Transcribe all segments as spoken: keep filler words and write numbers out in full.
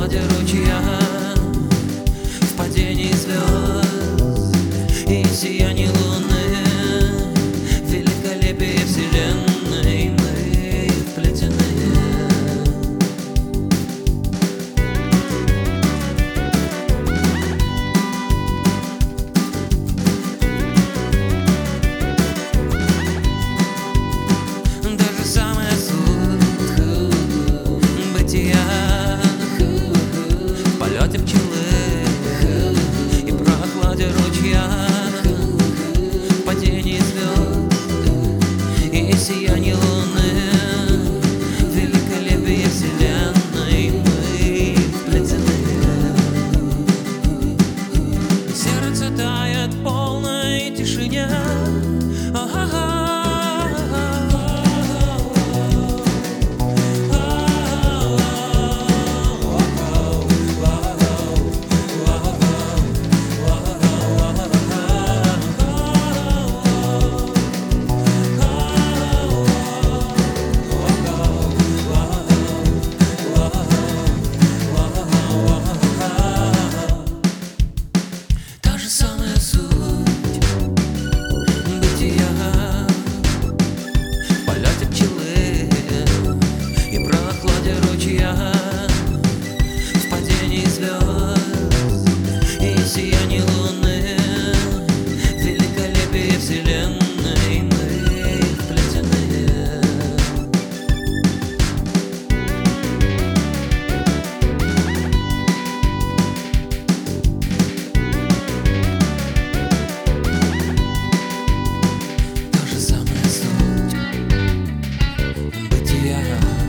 прохладе ручья, в падении звезд и сиянии луны, в великолепии вселенной мы вплетены. Даже самая суть бытия в полете пчелы и прохладе ручья, в падении звезд и сиянии луны, в великолепии вселенной мы вплетены. Сердце тает в полной тишине. Та же самая суть бытия в полете пчелы и прохладе ручья, в падении звезд и сиянии луны, в великолепии вселенной мы вплетены. Та же самая суть бытия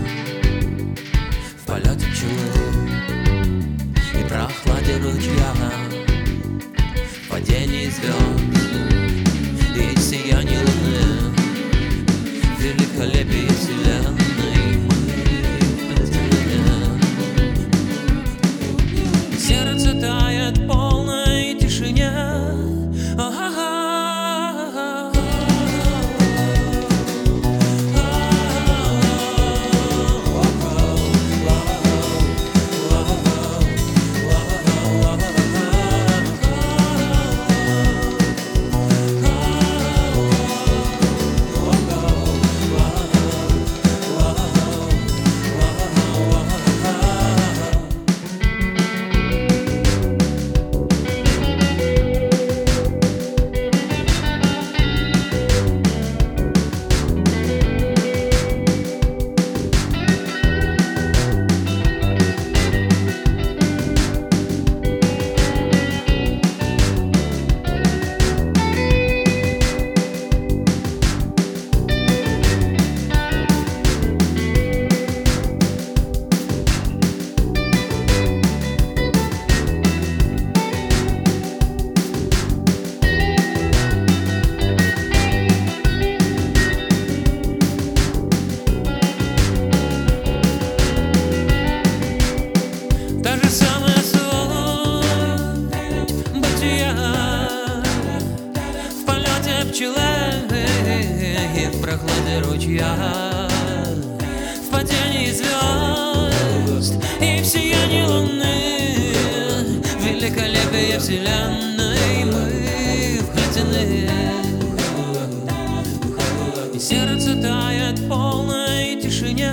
в полете пчелы и прохладе ручья, в падении звезд и сиянии луны, в великолепии вселенной мы вплетены. Сердце тает в полной тишине. Та же самая суть бытия в полете пчелы и в прохладе ручья, в падении звезд и в сиянии луны, в великолепии вселенной мы вплетены. И сердце тает в полной тишине.